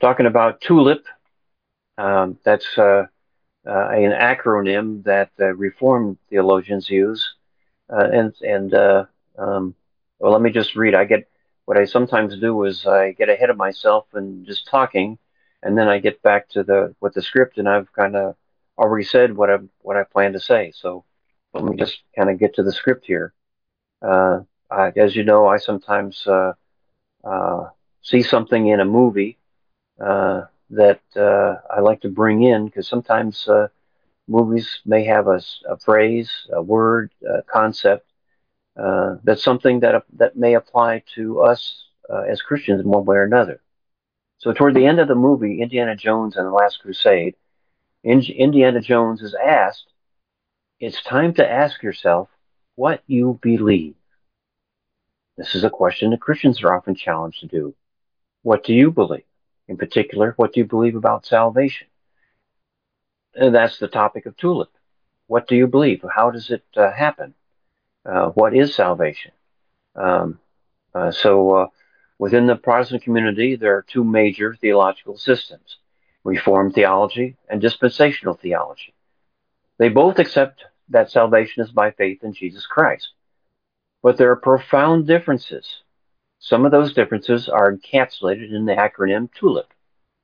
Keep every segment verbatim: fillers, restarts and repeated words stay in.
talking about TULIP. Um, that's uh, uh, an acronym that uh, Reformed theologians use. Uh, and and uh, um, well, let me just read. I get what I sometimes do is I get ahead of myself and just talking, and then I get back to the with the script, and I've kind of already said what I what I plan to say. So let me just kind of get to the script here. Uh, I, as you know, I sometimes uh, uh, see something in a movie uh, that uh, I like to bring in because sometimes uh, movies may have a, a phrase, a word, a concept uh, that's something that that may apply to us uh, as Christians in one way or another. So toward the end of the movie, Indiana Jones and the Last Crusade, Indiana Jones is asked, "It's time to ask yourself what you believe." This is a question that Christians are often challenged to do. What do you believe? In particular, what do you believe about salvation? And that's the topic of TULIP. What do you believe? How does it uh, happen? Uh, what is salvation? Um, uh, so, uh, within the Protestant community, there are two major theological systems: Reformed theology and dispensational theology. They both accept that salvation is by faith in Jesus Christ, but there are profound differences. Some of those differences are encapsulated in the acronym TULIP.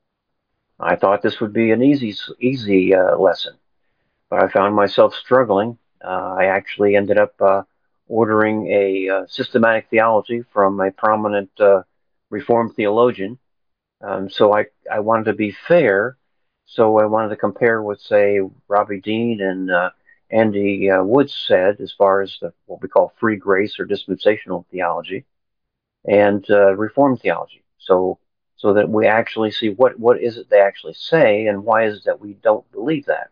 I thought this would be an easy, easy uh, lesson, but I found myself struggling. Uh, I actually ended up uh, ordering a uh, systematic theology from a prominent uh, Reformed theologian. Um, so I, I wanted to be fair. So I wanted to compare what, say, Robbie Dean and uh, Andy uh, Woods said as far as the, what we call free grace or dispensational theology and uh, Reformed theology. So so that we actually see what, what is it they actually say and why is it that we don't believe that.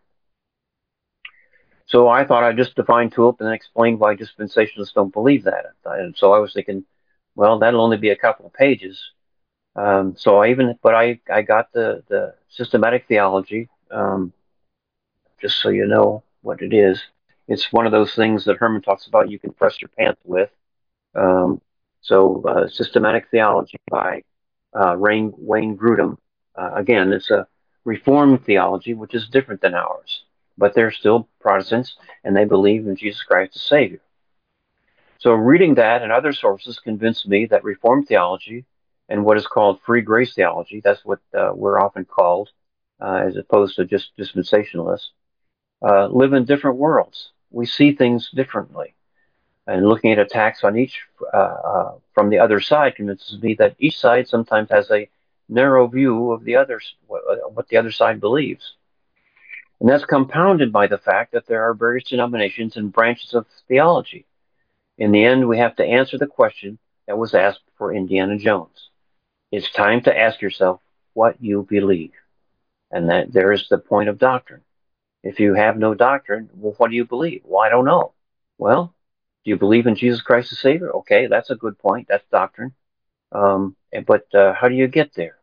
So I thought I'd just define TULIP and then explain why dispensationalists don't believe that. And so I was thinking, well, that'll only be a couple of pages. Um, so I even, but I, I got the, the systematic theology, um, just so you know what it is. It's one of those things that Herman talks about you can press your pants with. Um, so uh, systematic theology by uh, Wayne, Wayne Grudem. Uh, again, it's a Reformed theology, which is different than ours, but they're still Protestants and they believe in Jesus Christ as Savior. So reading that and other sources convinced me that Reformed theology and what is called free grace theology, that's what uh, we're often called, uh, as opposed to just dispensationalists, uh, live in different worlds. We see things differently. And looking at attacks on each uh, uh, from the other side convinces me that each side sometimes has a narrow view of the other, what the other side believes. And that's compounded by the fact that there are various denominations and branches of theology. In the end, we have to answer the question that was asked for Indiana Jones. It's time to ask yourself what you believe. And that there is the point of doctrine. If you have no doctrine, well, what do you believe? Well, I don't know. Well, do you believe in Jesus Christ as Savior? Okay, that's a good point. That's doctrine. Um, but uh, how do you get there?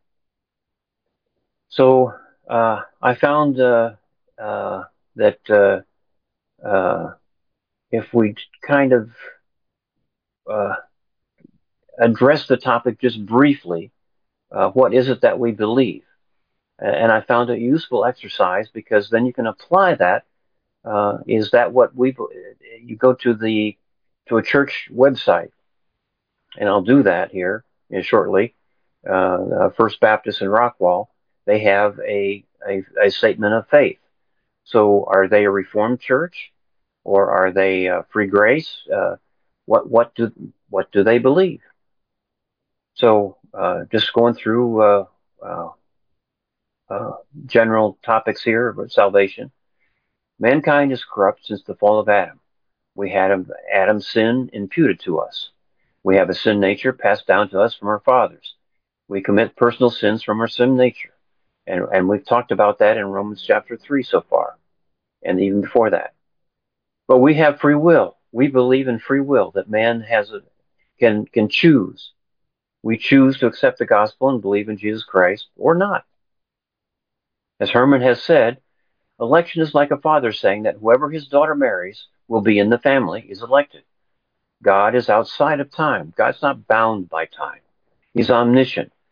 So uh, I found uh, uh, that uh, uh, if we kind of uh, address the topic just briefly, uh, what is it that we believe? And I found it a useful exercise because then you can apply that. Uh, is that what we? You go to the to a church website, and I'll do that here shortly. Uh, uh, First Baptist in Rockwall, they have a, a a statement of faith. So, are they a Reformed church, or are they uh, Free Grace? Uh, what what do what do they believe? So, uh, just going through uh, uh, uh, general topics here about salvation. Mankind is corrupt since the fall of Adam. We had Adam's sin imputed to us. We have a sin nature passed down to us from our fathers. We commit personal sins from our sin nature. And, and we've talked about that in Romans chapter three so far, and even before that. But we have free will. We believe in free will, that man has a, can, can choose. We choose to accept the gospel and believe in Jesus Christ or not. As Herman has said, election is like a father saying that whoever his daughter marries will be in the family is elected. God is outside of time. God's not bound by time. He's omniscient.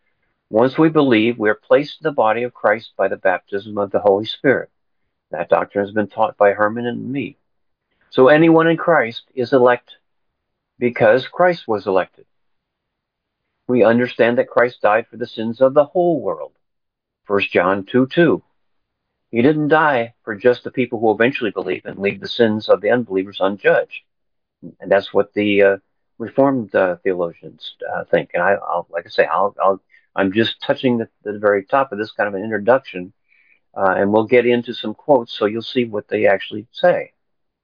Once we believe, we are placed in the body of Christ by the baptism of the Holy Spirit. That doctrine has been taught by Herman and me. So anyone in Christ is elect because Christ was elected. We understand that Christ died for the sins of the whole world. First John two two. He didn't die for just the people who eventually believe and leave the sins of the unbelievers unjudged. And that's what the uh, Reformed uh, theologians uh, think. And I, I'll, like I say, I'll, I'll, I'm just touching the, the very top of this kind of an introduction, uh, and we'll get into some quotes so you'll see what they actually say.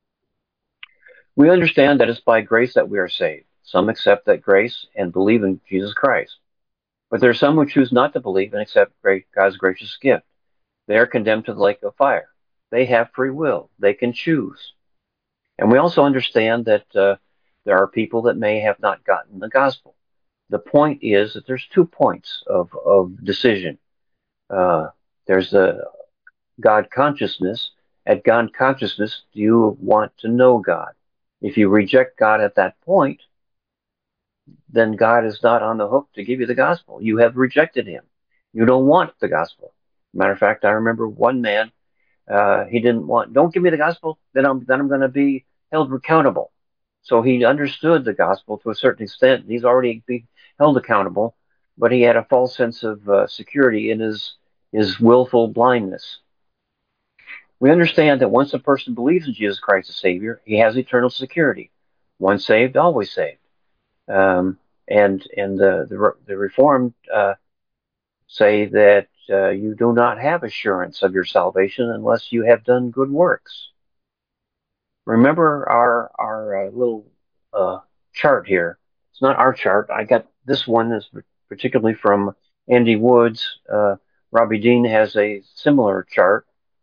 We understand that it's by grace that we are saved. Some accept that grace and believe in Jesus Christ. But there are some who choose not to believe and accept God's gracious gift. They are condemned to the lake of fire. They have free will. They can choose. And we also understand that uh, there are people that may have not gotten the gospel. The point is that there's two points of, of decision. Uh, there's the God consciousness. At God consciousness, do you want to know God? If you reject God at that point, then God is not on the hook to give you the gospel. You have rejected him. You don't want the gospel. Matter of fact, I remember one man, uh, he didn't want, don't give me the gospel, then I'm, then I'm going to be held accountable. So he understood the gospel to a certain extent. He's already being held accountable, but he had a false sense of uh, security in his, his willful blindness. We understand that once a person believes in Jesus Christ as Savior, he has eternal security. Once saved, always saved. Um, and and the the, the Reformed uh, say that uh, you do not have assurance of your salvation unless you have done good works. Remember our our uh, little uh, chart here. It's not our chart. I got this one is particularly from Andy Woods. Uh, Robbie Dean has a similar chart,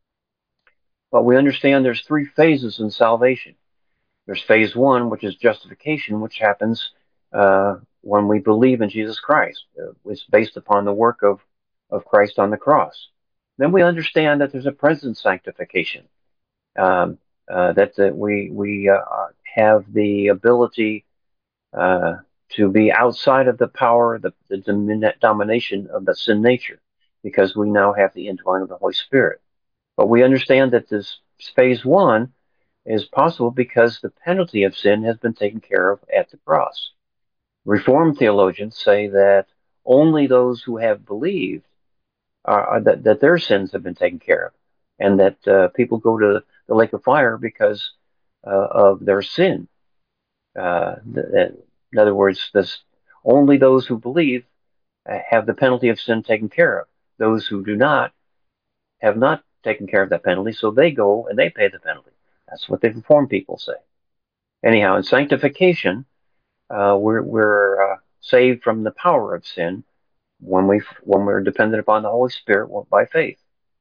but we understand there's three phases in salvation. There's phase one, which is justification, which happens uh, when we believe in Jesus Christ. Uh, it's based upon the work of, of Christ on the cross. Then we understand that there's a present sanctification, um, uh, that, that we, we uh, have the ability uh, to be outside of the power, the, the domination of the sin nature, because we now have the indwelling of the Holy Spirit. But we understand that this phase one is possible because the penalty of sin has been taken care of at the cross. Reformed theologians say that only those who have believed are, that, that their sins have been taken care of, and that uh, people go to the lake of fire because uh, of their sin. Uh, in other words, this, only those who believe have the penalty of sin taken care of. Those who do not have not taken care of that penalty, so they go and they pay the penalty. That's what the Reformed people say. Anyhow, in sanctification, uh, we're, we're uh, saved from the power of sin when we when we're dependent upon the Holy Spirit by faith.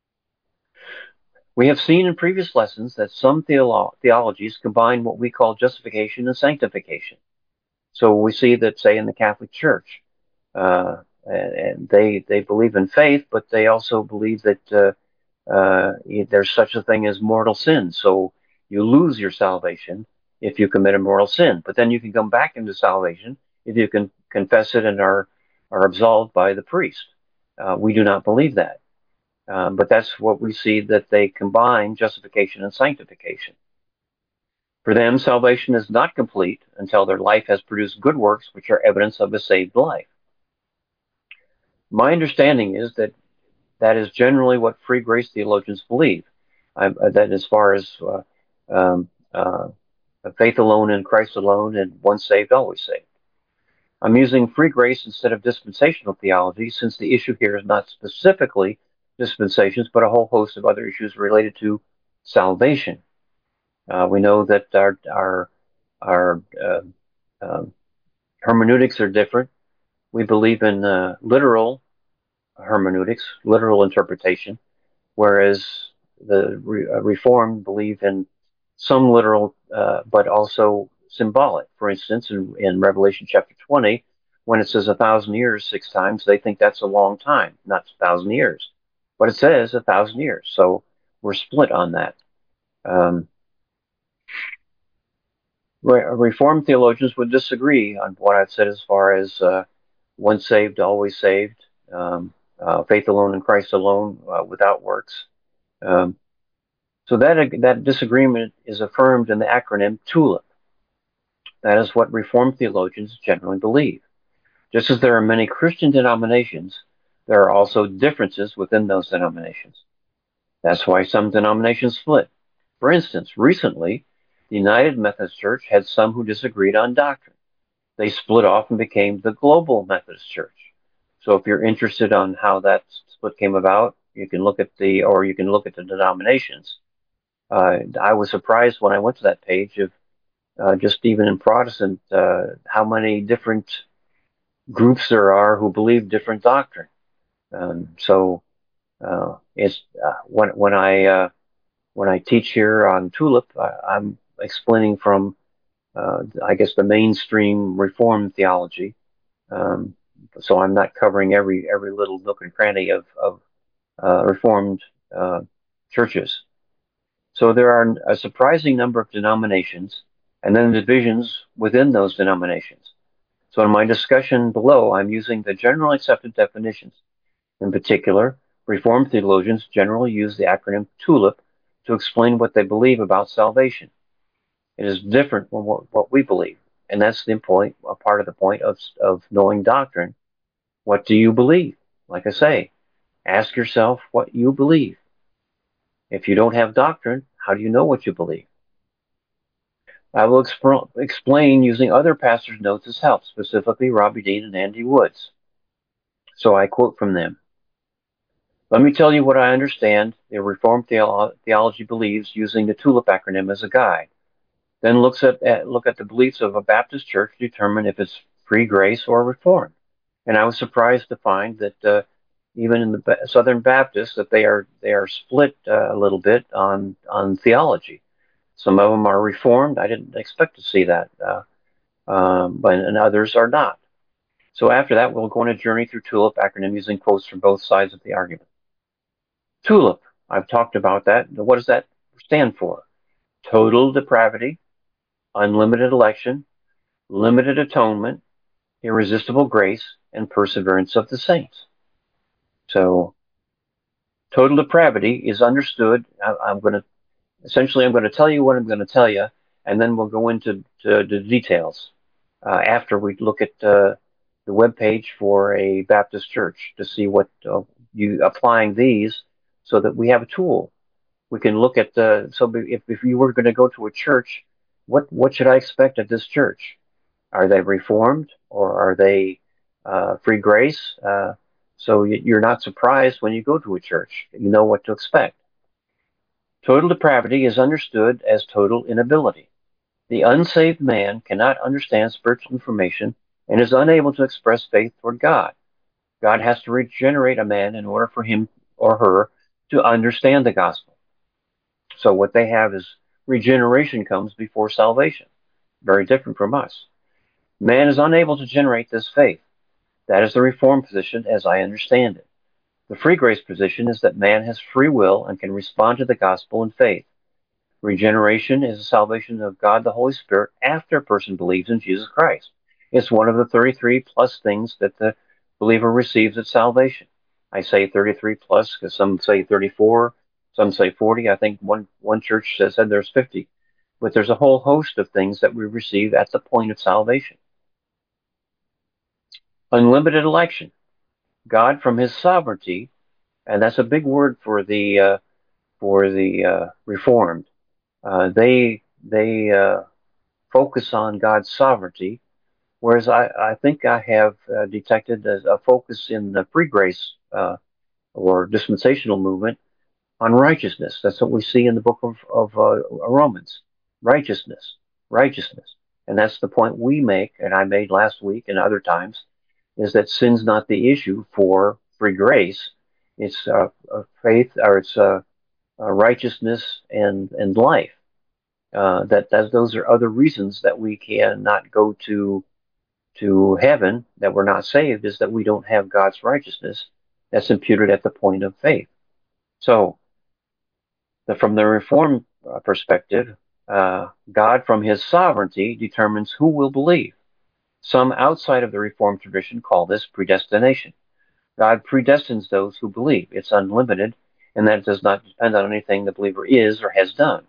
We have seen in previous lessons that some theolo- theologies combine what we call justification and sanctification. So we see that, say, in the Catholic Church, uh, and, and they they believe in faith, but they also believe that uh, uh, there's such a thing as mortal sin. So you lose your salvation if you commit a mortal sin, but then you can come back into salvation if you can confess it and are are absolved by the priest. Uh, we do not believe that, uh, but that's what we see, that they combine justification and sanctification. For them, salvation is not complete until their life has produced good works, which are evidence of a saved life. My understanding is that that is generally what free grace theologians believe. I, that as far as uh, um, uh, faith alone in Christ alone and once saved, always saved. I'm using free grace instead of dispensational theology, since the issue here is not specifically dispensations, but a whole host of other issues related to salvation. Uh, we know that our our our uh, uh, hermeneutics are different. We believe in uh, literal hermeneutics, literal interpretation, whereas the re- uh, Reformed believe in some literal, uh, but also symbolic. For instance, in, in Revelation chapter twenty, when it says a thousand years six times, they think that's a long time, not a thousand years. But it says a thousand years, so we're split on that. Um, Reformed theologians would disagree on what I've said as far as uh, once saved, always saved. um, uh, faith alone in Christ alone, uh, without works. Um, so that that disagreement is affirmed in the acronym TULIP. That is what Reformed theologians generally believe. Just as there are many Christian denominations, there are also differences within those denominations. That's why some denominations split. For instance, recently, the United Methodist Church had some who disagreed on doctrine. They split off and became the Global Methodist Church. So if you're interested on how that split came about, you can look at the, or you can look at the denominations. Uh, I was surprised when I went to that page of uh, just even in Protestant, uh, how many different groups there are who believe different doctrine. Um, so uh, it's uh, when when I uh, when I teach here on TULIP, I, I'm explaining from uh, I guess the mainstream Reformed theology. Um, so I'm not covering every every little nook and cranny of of uh, Reformed uh, churches. So there are a surprising number of denominations, and then divisions within those denominations. So in my discussion below, I'm using the generally accepted definitions. In particular, Reformed theologians generally use the acronym TULIP to explain what they believe about salvation. It is different from what, what we believe, and that's the point, a part of the point of, of knowing doctrine. What do you believe? Like I say, ask yourself what you believe. If you don't have doctrine, how do you know what you believe? I will exp- explain using other pastors' notes as help, specifically Robbie Dean and Andy Woods. So I quote from them. Let me tell you what I understand the Reformed theolo- theology believes using the TULIP acronym as a guide. Then looks at, at look at the beliefs of a Baptist church to determine if it's free grace or Reformed. And I was surprised to find that uh, even in the Southern Baptists that they are they are split uh, a little bit on on theology. Some of them are Reformed. I didn't expect to see that, uh, um, but and others are not. So after that, we'll go on a journey through TULIP acronym using quotes from both sides of the argument. TULIP, I've talked about that. What does that stand for? Total depravity, unlimited election, limited atonement, irresistible grace, and perseverance of the saints. So total depravity is understood. I, I'm going to essentially I'm going to tell you what I'm going to tell you, and then we'll go into the details uh, after we look at uh, the web page for a Baptist church to see what uh, you applying these so that we have a tool. We can look at the so if if you were going to go to a church, what what should I expect at this church? Are they Reformed or are they uh, Free Grace? Uh, so you're not surprised when you go to a church. You know what to expect. Total depravity is understood as total inability. The unsaved man cannot understand spiritual information and is unable to express faith toward God. God has to regenerate a man in order for him or her to understand the gospel. So what they have is regeneration comes before salvation. Very different from us. Man is unable to generate this faith. That is the Reformed position as I understand it. The free grace position is that man has free will and can respond to the gospel in faith. Regeneration is the salvation of God the Holy Spirit after a person believes in Jesus Christ. It's one of the thirty-three plus things that the believer receives at salvation. I say thirty-three plus because some say thirty-four, some say forty. I think one, one church said there's fifty. But there's a whole host of things that we receive at the point of salvation. Unlimited election. God from his sovereignty, and that's a big word for the uh, for the uh, Reformed. Uh, they they uh, focus on God's sovereignty, whereas I, I think I have uh, detected a, a focus in the free grace uh, or dispensational movement on righteousness. That's what we see in the book of, of uh, Romans. Righteousness, righteousness. And that's the point we make, and I made last week and other times, is that sin's not the issue for free grace. It's uh, faith, or it's uh, uh, righteousness and, and life. Uh, that, that those are other reasons that we cannot go to to heaven, that we're not saved, is that we don't have God's righteousness that's imputed at the point of faith. So, the, from the Reformed uh, perspective, uh, God, from his sovereignty, determines who will believe. Some outside of the Reformed tradition call this predestination. God predestines those who believe. It's unlimited, and that does not depend on anything the believer is or has done.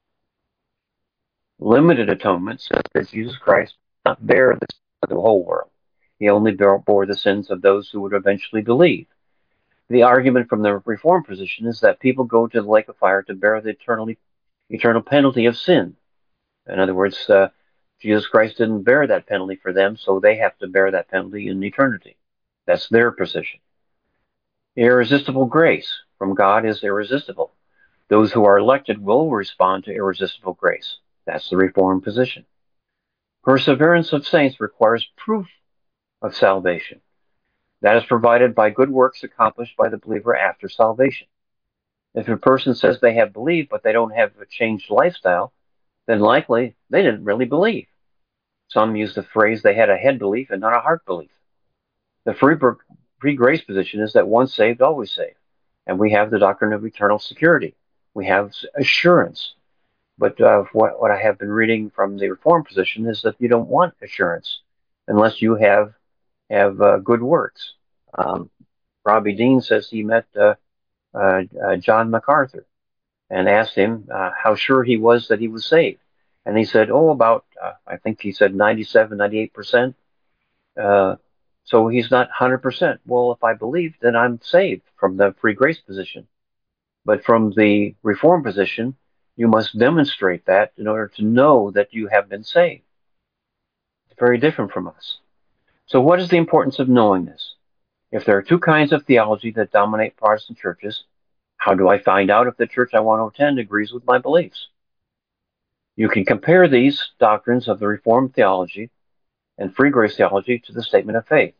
Limited atonement says that Jesus Christ did not bear the sins of the whole world. He only bore the sins of those who would eventually believe. The argument from the Reformed position is that people go to the lake of fire to bear the eternally, eternal penalty of sin. In other words, uh, Jesus Christ didn't bear that penalty for them, so they have to bear that penalty in eternity. That's their position. Irresistible grace from God is irresistible. Those who are elected will respond to irresistible grace. That's the Reformed position. Perseverance of saints requires proof of salvation. That is provided by good works accomplished by the believer after salvation. If a person says they have believed, but they don't have a changed lifestyle, then likely they didn't really believe. Some use the phrase they had a head belief and not a heart belief. The free, free grace position is that once saved, always saved. And we have the doctrine of eternal security. We have assurance. But uh, what, what I have been reading from the Reformed position is that you don't want assurance unless you have have uh, good works. Um, Robbie Dean says he met uh, uh, uh, John MacArthur and asked him uh, how sure he was that he was saved. And he said, oh, about, uh, I think he said ninety-seven, ninety-eight percent. Uh, so he's not one hundred percent. Well, if I believe, then I'm saved from the free grace position. But from the Reformed position, you must demonstrate that in order to know that you have been saved. It's very different from us. So what is the importance of knowing this? If there are two kinds of theology that dominate Protestant churches, how do I find out if the church I want to attend agrees with my beliefs? You can compare these doctrines of the Reformed theology and free grace theology to the statement of faith.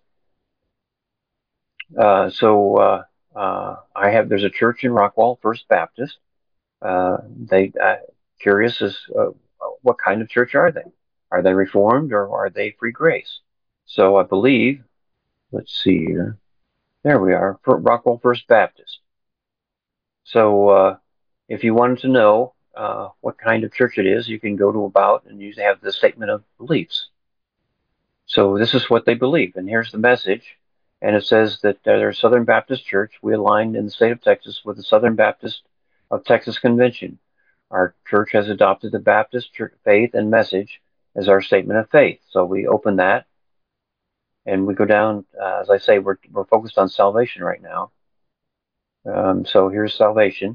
Uh, so uh, uh, I have there's a church in Rockwall, First Baptist. Uh, they uh, curious as uh, what kind of church are they? Are they Reformed or are they free grace? So I believe. Let's see here. There we are, for Rockwall First Baptist. So uh, if you wanted to know uh, what kind of church it is, you can go to About and you have the statement of beliefs. So this is what they believe, and here's the message. And it says that they're Southern Baptist Church. We aligned in the state of Texas with the Southern Baptist of Texas Convention. Our church has adopted the Baptist church faith and message as our statement of faith. So we open that, and we go down. Uh, as I say, we're we're focused on salvation right now. Um, so here's salvation.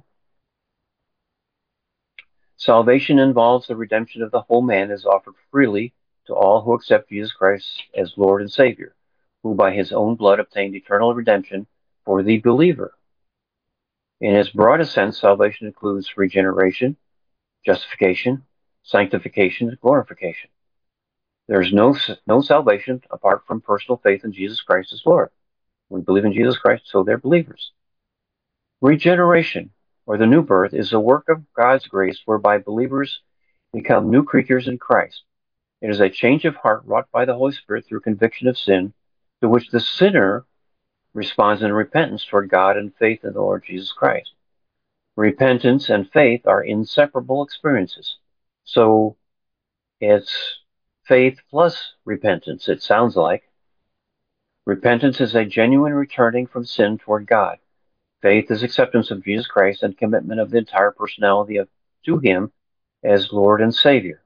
Salvation involves the redemption of the whole man is offered freely to all who accept Jesus Christ as Lord and Savior, who by his own blood obtained eternal redemption for the believer. In its broadest sense, salvation includes regeneration, justification, sanctification, and glorification. There is no, no salvation apart from personal faith in Jesus Christ as Lord. We believe in Jesus Christ, so they're believers. Regeneration, or the new birth, is a work of God's grace whereby believers become new creatures in Christ. It is a change of heart wrought by the Holy Spirit through conviction of sin, to which the sinner responds in repentance toward God and faith in the Lord Jesus Christ. Repentance and faith are inseparable experiences. So it's faith plus repentance, it sounds like. Repentance is a genuine returning from sin toward God. Faith is acceptance of Jesus Christ and commitment of the entire personality of, to him as Lord and Savior.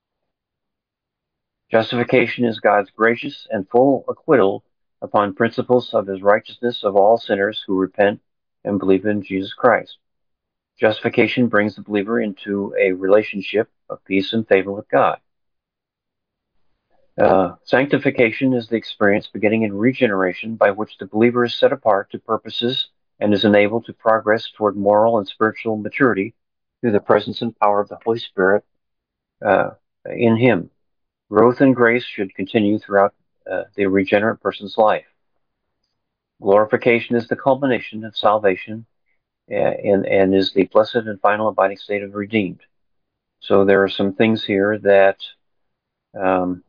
Justification is God's gracious and full acquittal upon principles of his righteousness of all sinners who repent and believe in Jesus Christ. Justification brings the believer into a relationship of peace and favor with God. Uh, sanctification is the experience beginning in regeneration by which the believer is set apart to purposes and is enabled to progress toward moral and spiritual maturity through the presence and power of the Holy Spirit uh, in him. Growth in grace should continue throughout uh, the regenerate person's life. Glorification is the culmination of salvation uh, and, and is the blessed and final abiding state of the redeemed. So there are some things here that um,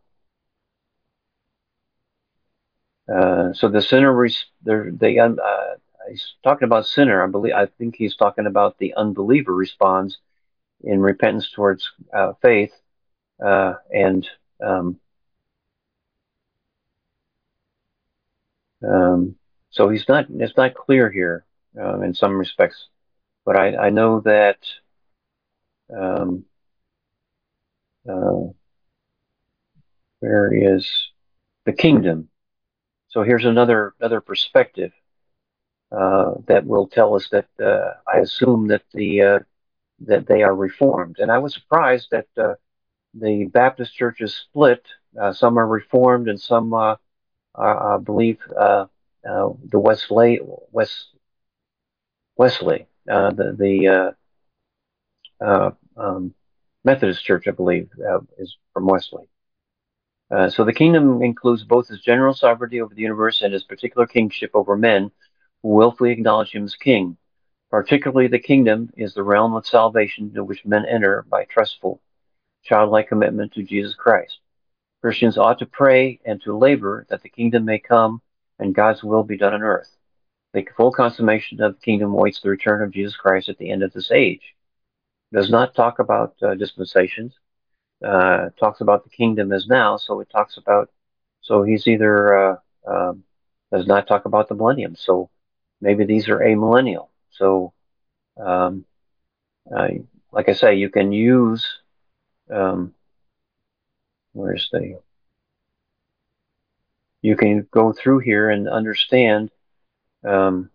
uh, so the sinner, res- the, the uh, he's talking about sinner. I believe I think he's talking about the unbeliever responds in repentance towards uh, faith uh, and um, um, So he's not, it's not clear here um, in some respects, but I, I know that um, uh, where is the kingdom? So here's another another perspective uh, that will tell us that uh, I assume that the uh, that they are reformed, and I was surprised that uh, the Baptist church is split. Uh, some are reformed, and some uh, are, I believe uh, uh, the Wesley West Wesley uh, the the uh, uh, um, Methodist Church, I believe, uh, is from Wesley. Uh, so the kingdom includes both his general sovereignty over the universe and his particular kingship over men who willfully acknowledge him as king. Particularly, the kingdom is the realm of salvation into which men enter by trustful, childlike commitment to Jesus Christ. Christians ought to pray and to labor that the kingdom may come and God's will be done on earth. The full consummation of the kingdom awaits the return of Jesus Christ at the end of this age. It does not talk about uh, dispensations. Uh, it talks about the kingdom as now, so it talks about, so he's either, uh, um, does not talk about the millennium, so maybe these are amillennial. So, um, uh, like I say, you can use, um, where's the, you can go through here and understand um,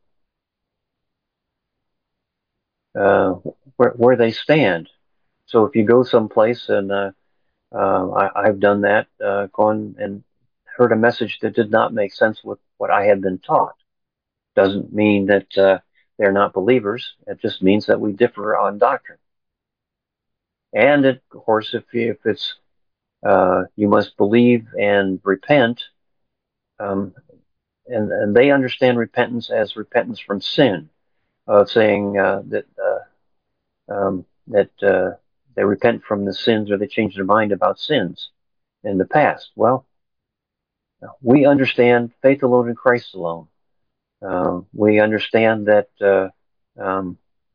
uh, where, where they stand. So if you go someplace and uh, uh, I, I've done that, uh, gone and heard a message that did not make sense with what I had been taught. Doesn't mean that uh, they're not believers. It just means that we differ on doctrine. And it, of course, if, if it's uh, you must believe and repent, um, and, and they understand repentance as repentance from sin, uh, saying uh, that uh, um, that uh, they repent from the sins or they change their mind about sins in the past. Well, we understand faith alone in Christ alone. Uh, we understand that uh, um,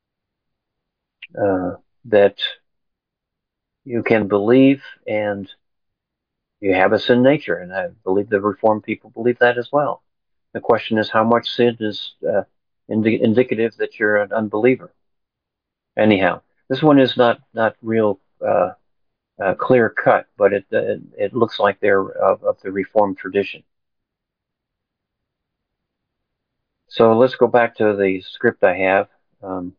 uh, that you can believe and you have a sin nature, and I believe the Reformed people believe that as well. The question is how much sin is uh, indi- indicative that you're an unbeliever. Anyhow, this one is not not real uh, uh, clear cut, but it uh, it looks like they're of, of the Reformed tradition. So let's go back to the script I have. Um,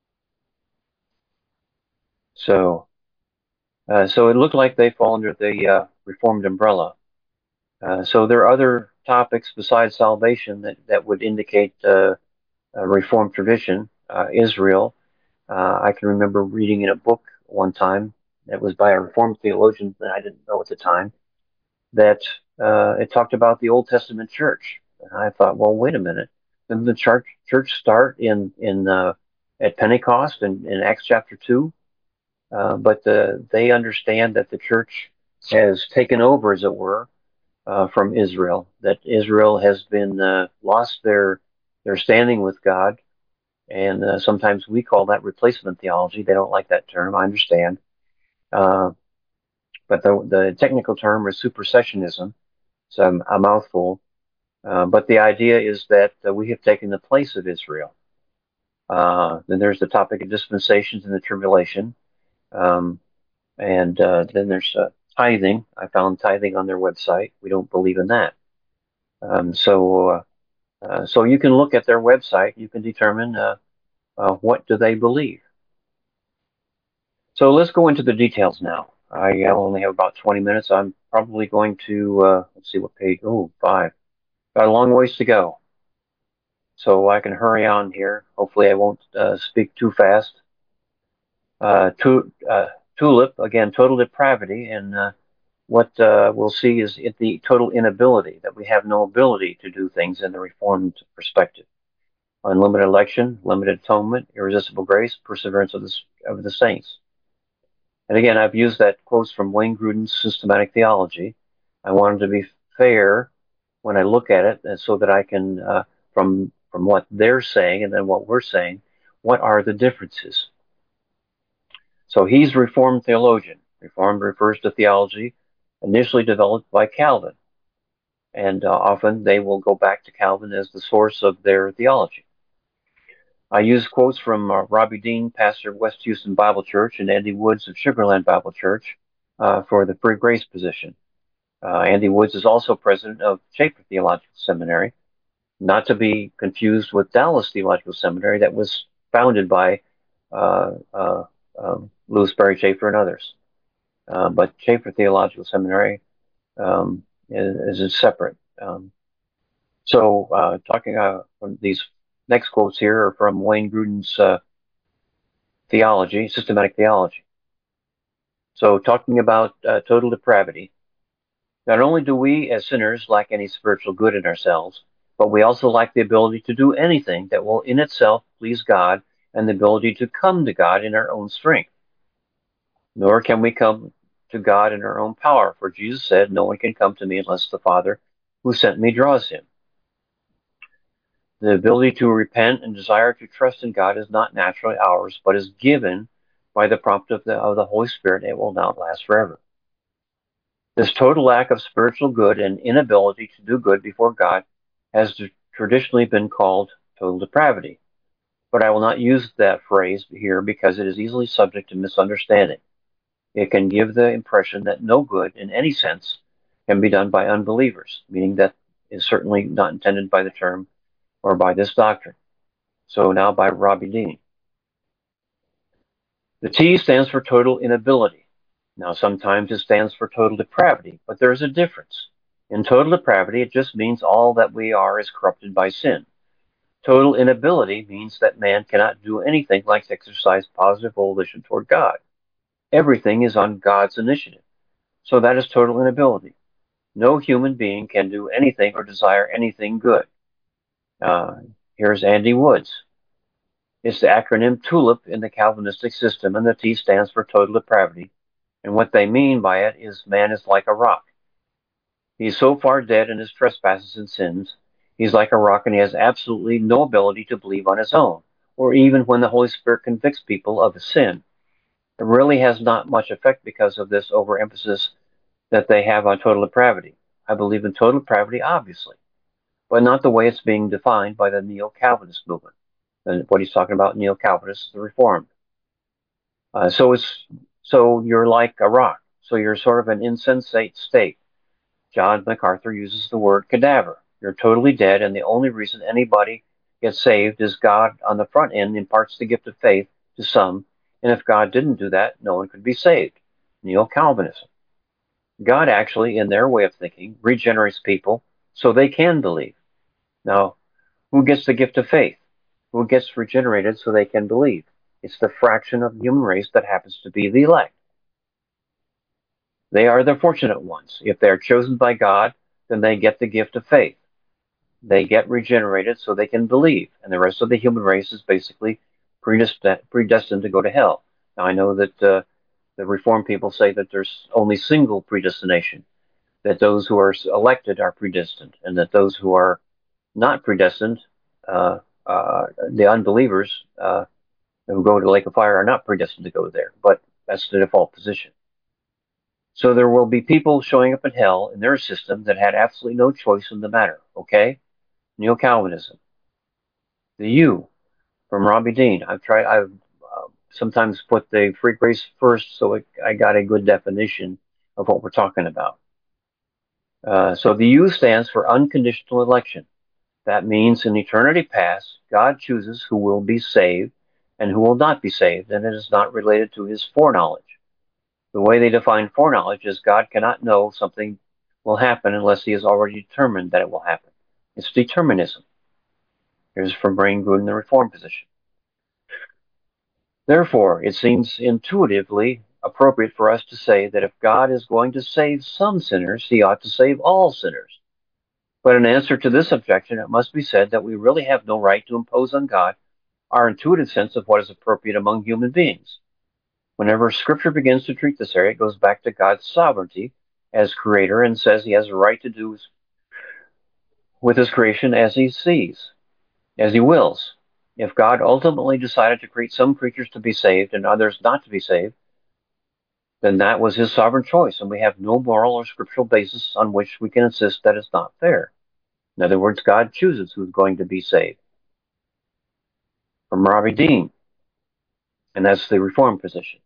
so uh, so it looked like they fall under the uh, Reformed umbrella. Uh, so there are other topics besides salvation that that would indicate uh, a Reformed tradition. Uh, Israel. Uh, I can remember reading in a book one time that was by a Reformed theologian that I didn't know at the time that uh, it talked about the Old Testament church. And I thought, well, wait a minute. Didn't the church church start in in uh, at Pentecost in, in Acts chapter two? Uh, but the, they understand that the church has taken over, as it were, uh, from Israel. That Israel has been uh, lost their their standing with God, and uh, sometimes we call that replacement theology. They don't like that term. I understand, uh, but the the technical term is supersessionism. It's a, a mouthful. Uh, but the idea is that uh, we have taken the place of Israel. Uh, then there's the topic of dispensations and the tribulation. Um, and uh, then there's uh, tithing. I found tithing on their website. We don't believe in that. Um, so, uh, uh, so you can look at their website. You can determine uh, uh, what do they believe. So let's go into the details now. I only have about twenty minutes. I'm probably going to uh, let's see what page. Oh, five. Got a long ways to go. So I can hurry on here. Hopefully I won't uh, speak too fast. Uh, tu uh, tulip, again, total depravity, and uh, what uh, we'll see is it, the total inability, that we have no ability to do things in the Reformed perspective. Unlimited election, limited atonement, irresistible grace, perseverance of the, of the saints. And again, I've used that quotes from Wayne Grudem's Systematic Theology. I wanted to be fair when I look at it, and so that I can, uh, from from what they're saying and then what we're saying, what are the differences? So he's a Reformed theologian. Reformed refers to theology initially developed by Calvin, and uh, often they will go back to Calvin as the source of their theology. I use quotes from uh, Robbie Dean, pastor of West Houston Bible Church, and Andy Woods of Sugar Land Bible Church uh, for the free grace position. Uh, Andy Woods is also president of Chafer Theological Seminary, not to be confused with Dallas Theological Seminary that was founded by uh, uh, um, Louis Berry Chafer and others. Uh, but Chafer Theological Seminary um, is, is separate. Um, so, uh, talking uh, from these next quotes here are from Wayne Gruden's uh, theology, systematic theology. So, talking about uh, total depravity, not only do we as sinners lack any spiritual good in ourselves, but we also lack the ability to do anything that will in itself please God and the ability to come to God in our own strength. Nor can we come to God in our own power, for Jesus said, "No one can come to me unless the Father who sent me draws him." The ability to repent and desire to trust in God is not naturally ours, but is given by the prompt of the, of the Holy Spirit. It will not last forever. This total lack of spiritual good and inability to do good before God has traditionally been called total depravity. But I will not use that phrase here because it is easily subject to misunderstanding. It can give the impression that no good, in any sense, can be done by unbelievers, meaning that is certainly not intended by the term or by this doctrine. So now by Robbie Dean. The T stands for total inability. Now sometimes it stands for total depravity, but there is a difference. In total depravity, it just means all that we are is corrupted by sin. Total inability means that man cannot do anything like exercise positive volition toward God. Everything is on God's initiative. So that is total inability. No human being can do anything or desire anything good. Uh, here's Andy Woods. It's the acronym TULIP in the Calvinistic system, and the T stands for total depravity. And what they mean by it is man is like a rock. He's so far dead in his trespasses and sins, he's like a rock and he has absolutely no ability to believe on his own, or even when the Holy Spirit convicts people of sin. It really has not much effect because of this overemphasis that they have on total depravity. I believe in total depravity, obviously, but not the way it's being defined by the Neo-Calvinist movement. And what he's talking about, Neo-Calvinists, the Reformed. Uh, so it's so you're like a rock. So you're sort of an insensate state. John MacArthur uses the word cadaver. You're totally dead, and the only reason anybody gets saved is God on the front end imparts the gift of faith to some, and if God didn't do that, no one could be saved. Neo-Calvinism. God actually, in their way of thinking, regenerates people so they can believe. Now, who gets the gift of faith? Who gets regenerated so they can believe? It's the fraction of the human race that happens to be the elect. They are the fortunate ones. If they are chosen by God, then they get the gift of faith. They get regenerated so they can believe, and the rest of the human race is basically predestined to go to hell. Now, I know that uh, the Reformed people say that there's only single predestination, that those who are elected are predestined, and that those who are not predestined, uh, uh, the unbelievers uh, who go to the lake of fire, are not predestined to go there. But that's the default position. So there will be people showing up in hell in their system that had absolutely no choice in the matter. Okay, Neo-Calvinism. The U from Robbie Dean. I've tried. I've uh, sometimes put the free grace first, so it, I got a good definition of what we're talking about. Uh, so the U stands for unconditional election. That means in eternity past, God chooses who will be saved and who will not be saved, and it is not related to his foreknowledge. The way they define foreknowledge is God cannot know something will happen unless he has already determined that it will happen. It's determinism. Here's from Wayne Gruden, the Reform position. Therefore, it seems intuitively appropriate for us to say that if God is going to save some sinners, he ought to save all sinners. But in answer to this objection, it must be said that we really have no right to impose on God our intuitive sense of what is appropriate among human beings. Whenever Scripture begins to treat this area, it goes back to God's sovereignty as creator and says he has a right to do with his creation as he sees, as he wills. If God ultimately decided to create some creatures to be saved and others not to be saved, then that was his sovereign choice, and we have no moral or scriptural basis on which we can insist that it's not fair. In other words, God chooses who's going to be saved. From Robbie Dean, and that's the Reformed position.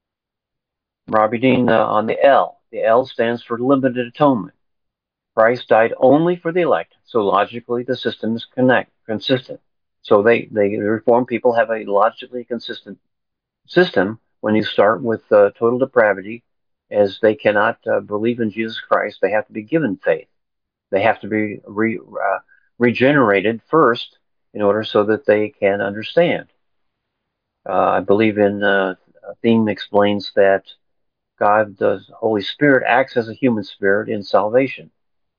Robbie Dean uh, on the L. The L stands for limited atonement. Christ died only for the elect, so logically the system is connect, consistent. So they, they the Reformed people have a logically consistent system when you start with uh, total depravity, as they cannot uh, believe in Jesus Christ. They have to be given faith. They have to be re, uh, regenerated first in order so that they can understand. Uh, I believe in uh, Theme explains that God, the Holy Spirit, acts as a human spirit in salvation.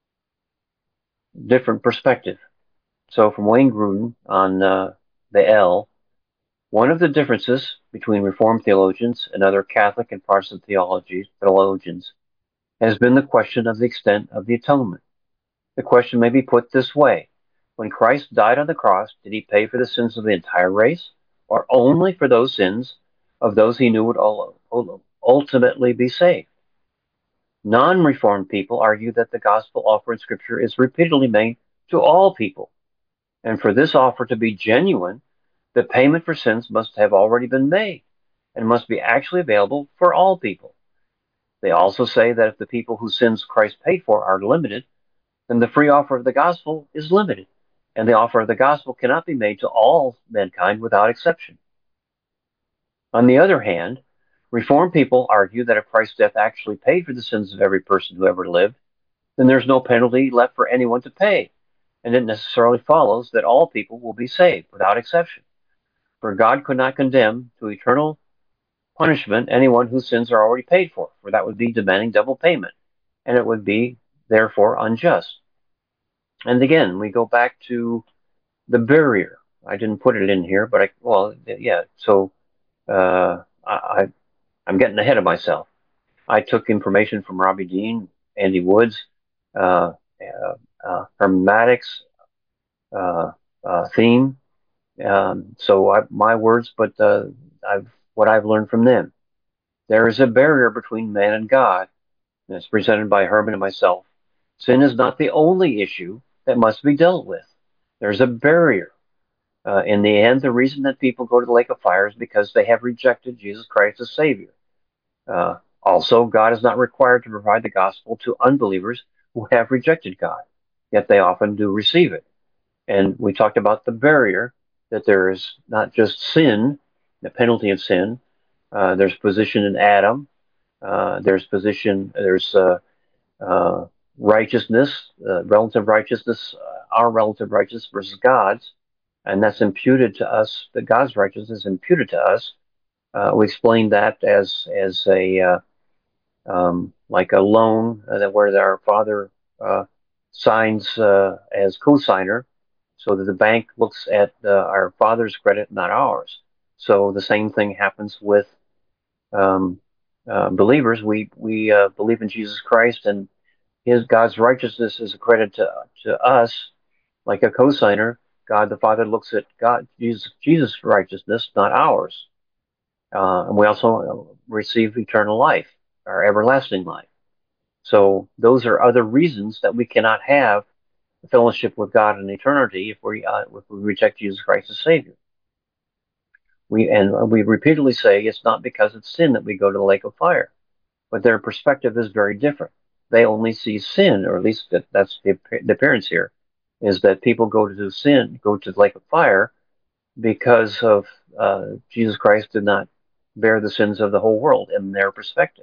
Different perspective. So from Wayne Grudem on uh, the L, one of the differences between Reformed theologians and other Catholic and Protestant theologies, theologians has been the question of the extent of the atonement. The question may be put this way. When Christ died on the cross, did he pay for the sins of the entire race, or only for those sins of those he knew would ultimately be saved? Non-Reformed people argue that the gospel offer in Scripture is repeatedly made to all people, and for this offer to be genuine, the payment for sins must have already been made and must be actually available for all people. They also say that if the people whose sins Christ paid for are limited, then the free offer of the gospel is limited, and the offer of the gospel cannot be made to all mankind without exception. On the other hand, Reformed people argue that if Christ's death actually paid for the sins of every person who ever lived, then there's no penalty left for anyone to pay, and it necessarily follows that all people will be saved without exception. For God could not condemn to eternal punishment anyone whose sins are already paid for, for that would be demanding double payment, and it would be therefore unjust. And again, we go back to the barrier. I didn't put it in here, but I, well, yeah, so uh, I, I'm getting ahead of myself. I took information from Robbie Dean, Andy Woods, uh, uh, uh, Hermatics uh, uh, theme. Um, so I, my words, but uh, I've what I've learned from them. There is a barrier between man and God, and it's presented by Herman and myself. Sin is not the only issue that must be dealt with. There's a barrier. Uh, in the end, the reason that people go to the lake of fire is because they have rejected Jesus Christ as Savior. Uh, also, God is not required to provide the gospel to unbelievers who have rejected God, yet they often do receive it. And we talked about the barrier, that there is not just sin, the penalty of sin. Uh, there's position in Adam. Uh, there's position. There's uh, uh, righteousness, uh, relative righteousness, uh, our relative righteousness versus God's, and that's imputed to us. That God's righteousness is imputed to us. Uh, we explained that as as a uh, um, like a loan uh, that where our Father uh, signs uh, as co-signer, so that the bank looks at uh, our Father's credit, not ours. So the same thing happens with um, uh, believers. We we uh, believe in Jesus Christ, and His God's righteousness is accredited to to us like a co-signer. God the Father looks at God Jesus Jesus' righteousness, not ours. Uh, and we also receive eternal life, or everlasting life. So those are other reasons that we cannot have fellowship with God in eternity if we uh, if we reject Jesus Christ as Savior. We and we repeatedly say it's not because it's sin that we go to the lake of fire, but their perspective is very different. They only see sin, or at least that, that's the, the appearance here, is that people go to sin, go to the lake of fire because of uh, Jesus Christ did not bear the sins of the whole world in their perspective.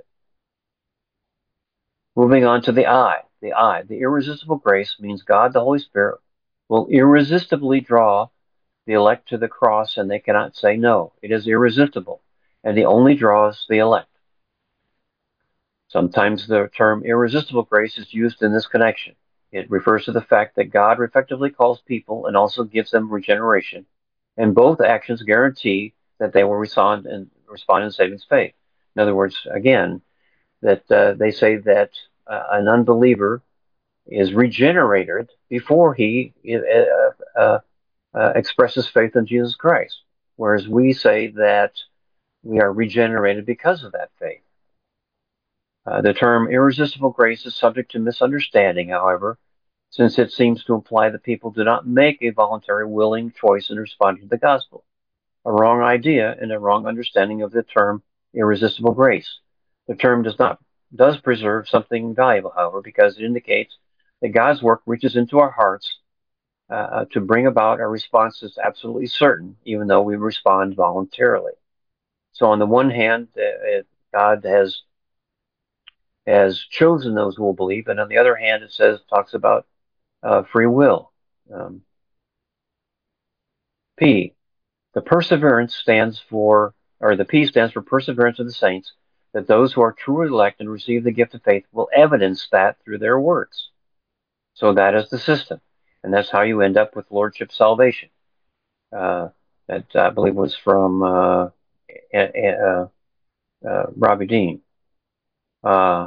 Moving on to the I. The I. The irresistible grace means God, the Holy Spirit, will irresistibly draw the elect to the cross, and they cannot say no. It is irresistible, and He only draws the elect. Sometimes the term irresistible grace is used in this connection. It refers to the fact that God effectively calls people and also gives them regeneration, and both actions guarantee that they will respond and respond in saving faith. In other words, again, that uh, they say that uh, an unbeliever is regenerated before he uh, uh, uh, expresses faith in Jesus Christ, whereas we say that we are regenerated because of that faith. Uh, the term irresistible grace is subject to misunderstanding, however, since it seems to imply that people do not make a voluntary, willing choice in responding to the gospel. A wrong idea and a wrong understanding of the term irresistible grace. The term does not does preserve something valuable, however, because it indicates that God's work reaches into our hearts uh, to bring about a response that's absolutely certain, even though we respond voluntarily. So, on the one hand, uh, God has has chosen those who will believe, and on the other hand, it says talks about uh, free will. Um, P. The perseverance stands for, or the P stands for perseverance of the saints, that those who are truly elect and receive the gift of faith will evidence that through their works. So that is the system, and that's how you end up with lordship salvation. Uh, that I believe was from uh, uh, uh, Robbie Dean. Uh,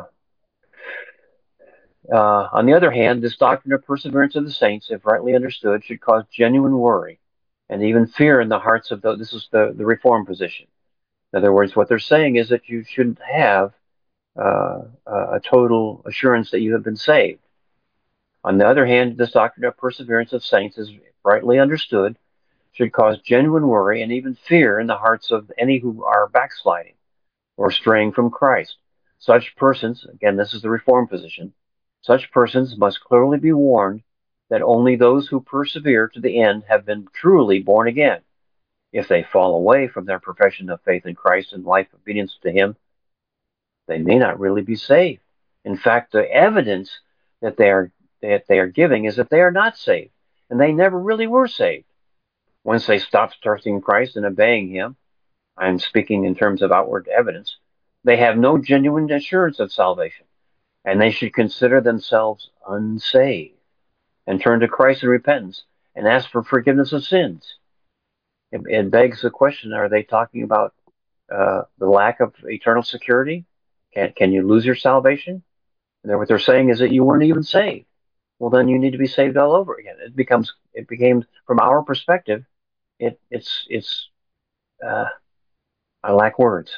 uh, on the other hand, this doctrine of perseverance of the saints, if rightly understood, should cause genuine worry and even fear in the hearts of those. This is the, the reform position. In other words, what they're saying is that you shouldn't have uh, a total assurance that you have been saved. On the other hand, this doctrine of perseverance of saints is rightly understood, should cause genuine worry and even fear in the hearts of any who are backsliding or straying from Christ. Such persons, again, this is the reform position, such persons must clearly be warned that only those who persevere to the end have been truly born again. If they fall away from their profession of faith in Christ and life obedience to Him, they may not really be saved. In fact, the evidence that they are that they are giving is that they are not saved, and they never really were saved. Once they stop trusting Christ and obeying Him, I'm speaking in terms of outward evidence, they have no genuine assurance of salvation, and they should consider themselves unsaved and turn to Christ in repentance and ask for forgiveness of sins. It, it begs the question: are they talking about uh, the lack of eternal security? Can can you lose your salvation? And what they're saying is that you weren't even saved. Well, then you need to be saved all over again. It becomes, it became, from our perspective, it, it's, it's, uh, I lack words.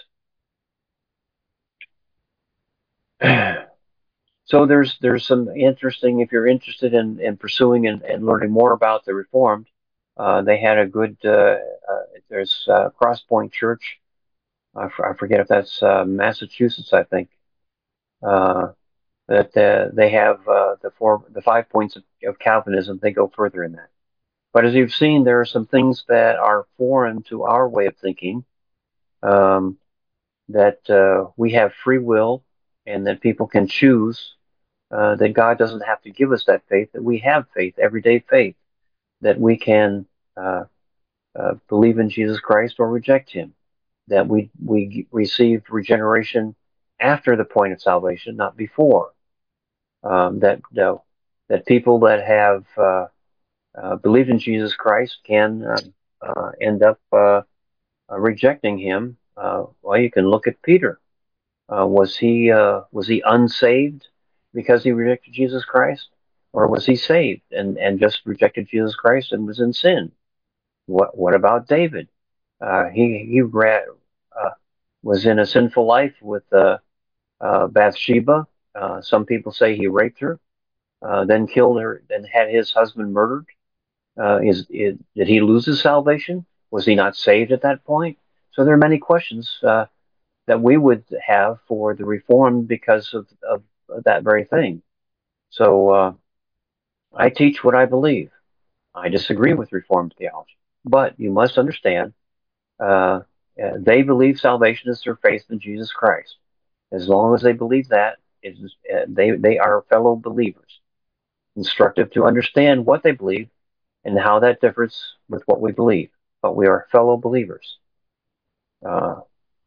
So there's, there's some interesting, if you're interested in, in pursuing and, and learning more about the Reformed, uh, they had a good, uh, uh, there's uh, Crosspoint Church. I, f- I forget if that's uh, Massachusetts, I think. Uh, that uh, they have uh, the four, the five points of, of Calvinism. They go further in that. But as you've seen, there are some things that are foreign to our way of thinking. Um, that uh, we have free will, and that people can choose. Uh, that God doesn't have to give us that faith. That we have faith, everyday faith. That we can uh, uh, believe in Jesus Christ or reject Him. That we we receive regeneration after the point of salvation, not before. Um, that uh, that people that have uh, uh, believed in Jesus Christ can uh, uh, end up uh, uh, rejecting Him. Uh, well, you can look at Peter. Uh, was he uh, was he unsaved because he rejected Jesus Christ, or was he saved and and just rejected Jesus Christ and was in sin? What what about David? Uh, he he ra- uh, was in a sinful life with uh, uh, Bathsheba. Uh, some people say he raped her, uh, then killed her, then had his husband murdered. Uh, is, is did he lose his salvation? Was he not saved at that point? So there are many questions uh, that we would have for the Reformed because of, of that very thing. So uh, I teach what I believe. I disagree with Reformed theology, but you must understand uh, uh, they believe salvation is through faith in Jesus Christ. As long as they believe that, it is, uh, they they are fellow believers. Instructive to understand what they believe and how that differs with what we believe. But we are fellow believers. Uh,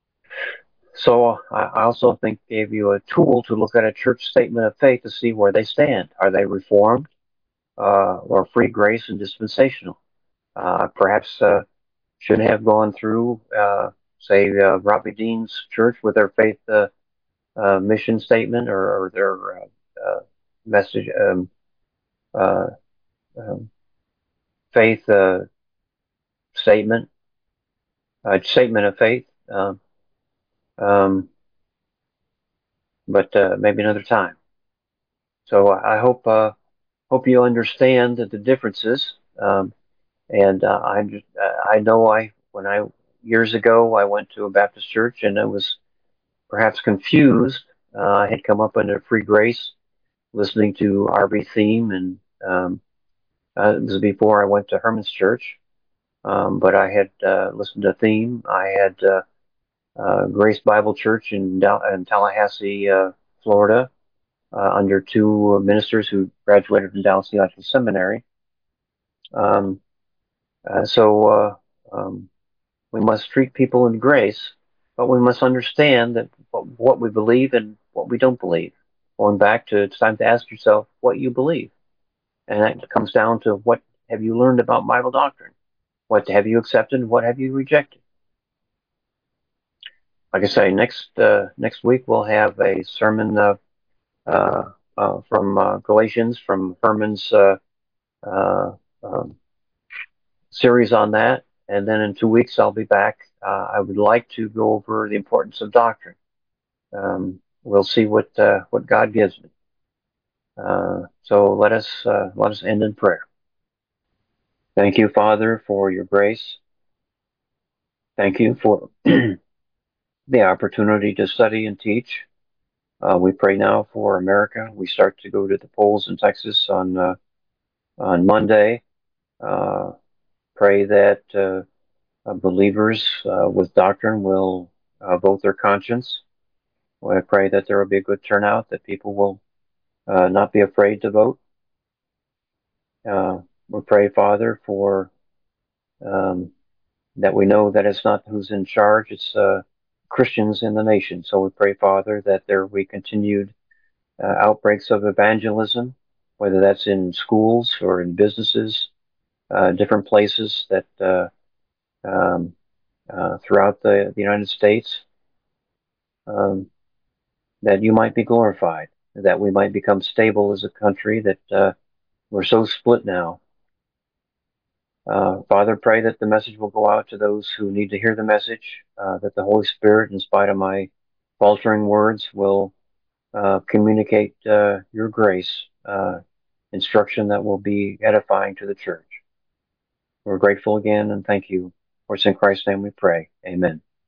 so I also think gave you a tool to look at a church statement of faith to see where they stand. Are they Reformed uh, or free grace and dispensational? Uh, perhaps uh, should have gone through, uh, say, uh, Robbie Dean's church with their faith uh, uh, mission statement or, or their uh, uh, message, um, uh, um, faith uh, statement, uh, statement of faith. Um, um, but uh, maybe another time. So I hope uh, hope you understand the differences. Um, and uh, I just, uh, I know I when I years ago I went to a Baptist church and I was perhaps confused. Uh, I had come up under free grace, listening to R B Theme, and um, uh, this was before I went to Herman's Church. Um, but I had uh, listened to Theme. I had uh, uh, Grace Bible Church in, Dal- in Tallahassee, uh, Florida, uh, under two ministers who graduated from Dallas Theological Seminary. Um, uh, so uh, um, we must treat people in grace, but we must understand that what, what we believe and what we don't believe. Going back to, it's time to ask yourself what you believe, and that comes down to what have you learned about Bible doctrine? What have you accepted? And what have you rejected? Like I say, next uh, next week we'll have a sermon uh, uh, uh, from uh, Galatians, from Herman's uh, uh, um, series on that, and then in two weeks I'll be back. Uh, I would like to go over the importance of doctrine. Um, we'll see what uh, what God gives me. Uh, so let us uh, let us end in prayer. Thank you, Father, for your grace. Thank you for the opportunity to study and teach. Uh, we pray now for America. We start to go to the polls in Texas on uh, on Monday. Uh, pray that uh, uh, believers uh, with doctrine will uh, vote their conscience. We pray that there will be a good turnout, that people will uh, not be afraid to vote. Uh, we pray, Father, for um, that we know that it's not who's in charge, it's uh, Christians in the nation. So we pray, Father, that there will be continued uh, outbreaks of evangelism, whether that's in schools or in businesses, uh, different places that uh, um, uh, throughout the, the United States, um, that you might be glorified, that we might become stable as a country, that uh, we're so split now. Uh, Father, pray that the message will go out to those who need to hear the message, uh, that the Holy Spirit, in spite of my faltering words, will uh, communicate uh, your grace, uh, instruction that will be edifying to the church. We're grateful again and thank you. For it's in Christ's name we pray. Amen.